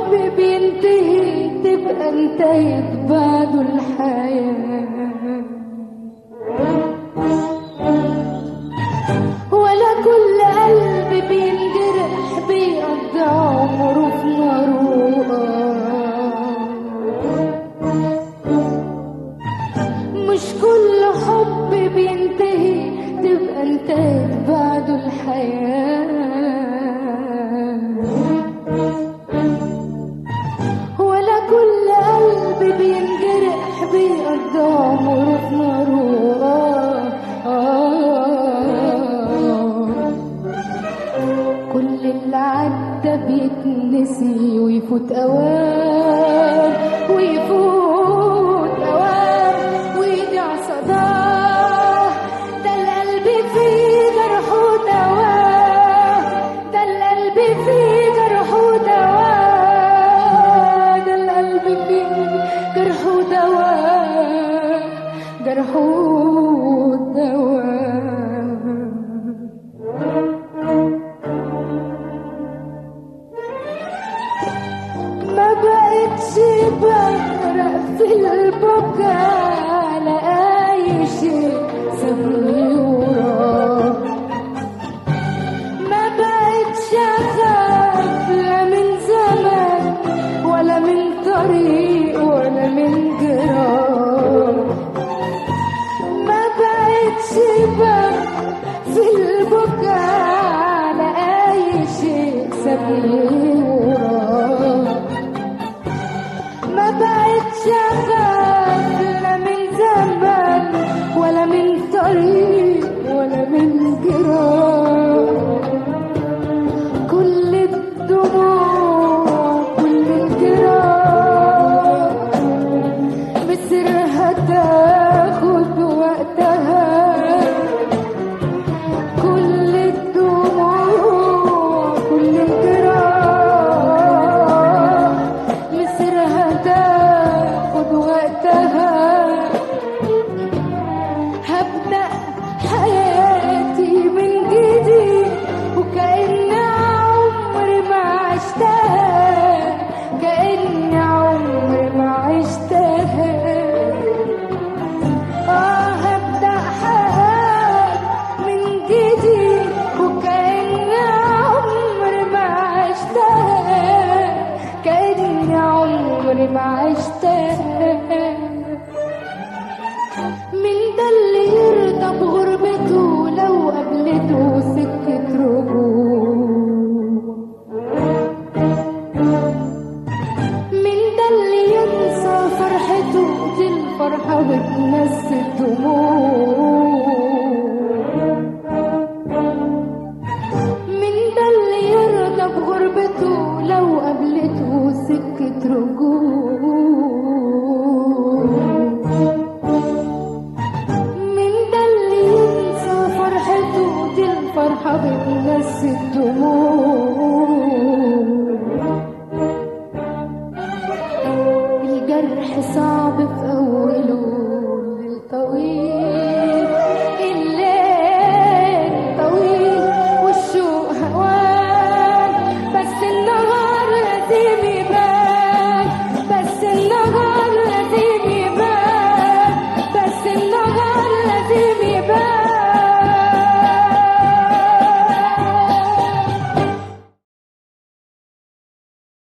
حب بينتهي تبقى انتهت بعده الحياة، ولا كل قلب بينجرح بيقضي عمره في نار. مش كل حب بينتهي تبقى انتهت بعده الحياة، ولا كل قلب بينجرح بيقضي عمره في نار. كل اللي عدى بيتنسي ويفوت اوام ويفوت اوام ويضيع صداه. ده القلب فيه جرح ودواه، ده القلب فيه جرح ودواه، ده القلب فيه جرح ودواه، جرح ودواه. ما بقتش بغرق في البكاء على اي شيء سابني وراه. ما بقتش اخاف لا من زمان ولا من طريق ولا من جراح. ما بقتش بغرق في البكاء على اي شيء سابني وراه. ما بقتش اخاف لا من زمان ولا من طريق ولا من جراح. كل الدموع كل الجراح مصيرها تاخد وقتها. كل الدموع كل الجراح مصيرها تاخد وقتها. هبدأ حياتي من جديد وكأن عمري ما عشتها، كأن عمري ما عشتها. هبدأ حياتي من جديد وكأن عمري ما عشتها، كأن عمري ما عشتها. من ده اللي يرضى بغربته لو قابلته سكة رجوع؟ من ده اللي ينسى فرحته دي الفرحة بتنسي الدموع؟ من ده اللي يرضى بغربته لو قابلته سكة رجوع؟ الفرحة بتنسي الدموع. الجرح صعب في أوله، الليل طويل، الليل طويل والشوق هوان. بس النهار لازم يبان، بس النهار لازم يبان، بس النهار لازم يبان.